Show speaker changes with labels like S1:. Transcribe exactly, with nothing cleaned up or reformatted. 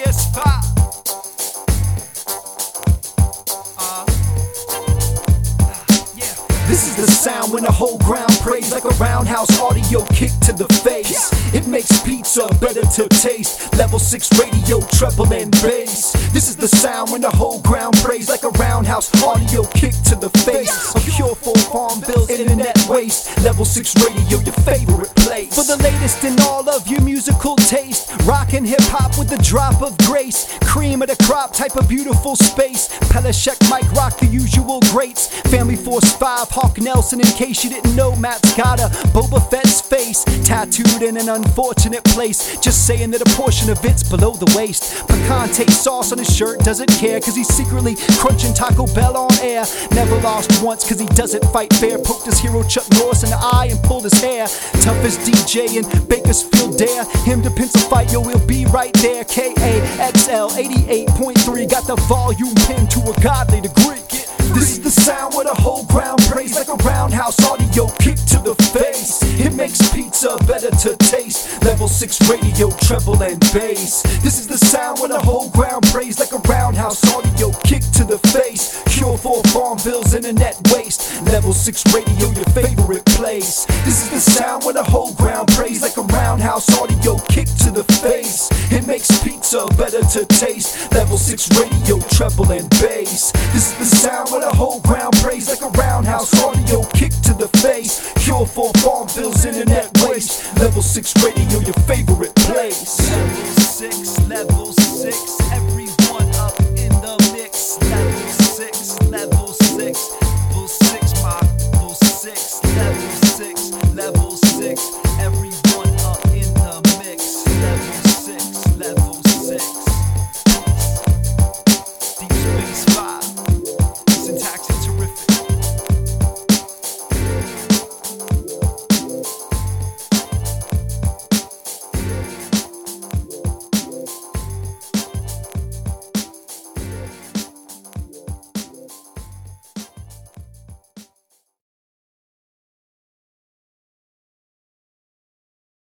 S1: P S five.
S2: This is the sound when the whole ground prays, like a roundhouse audio kick to the face. It makes pizza better to taste. Level six radio, treble and bass. This is the sound when the whole ground prays, like a roundhouse audio kick to the face. A pure full farm bills, internet waste. Level six radio, your favorite place. For the latest in all of your musical taste, rock and hip hop with a drop of grace. Cream of the crop, type of beautiful space. Pelishek, Mike Rock, the usual greats. Family Force five, Hawk Nelson, in case you didn't know, Matt's got a Boba Fett's face tattooed in an unfortunate place. Just saying that a portion of it's below the waist. Picante sauce on his shirt, doesn't care, cause he's secretly crunching Taco Bell on air. Never lost once, cause he doesn't fight fair. Poked his hero Chuck Norris in the eye and pulled his hair. Toughest D J in Bakersfield, dare him to pencil fight, yo, we'll be right there. K A X L eighty-eight point three, got the volume pinned to a godly degree. This is the sound where the whole ground prays, like a roundhouse audio kick to the face. It makes pizza better to taste. Level six radio, treble and bass. This is the sound where the whole ground prays, like a roundhouse audio kick to the face. Cure for Farmville's internet waste. Level six radio, your favorite place. This is the sound where the whole ground prays, like a roundhouse audio kick to the face. It makes pizza better to taste. Level six radio, treble and bass. This is the sound where the whole ground prays, like a roundhouse audio kick to the face. Cure for Farmville's internet waste. Level six radio, your favorite place.